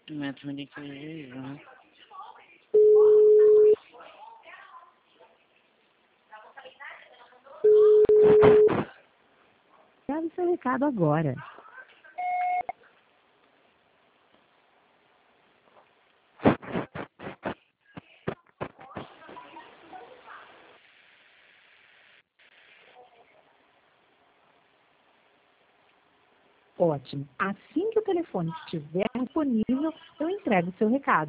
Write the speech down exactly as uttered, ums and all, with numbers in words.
Metro de queijo. Grave seu recado agora. Ótimo. Assim que o telefone estiver disponível, eu entrego o seu recado.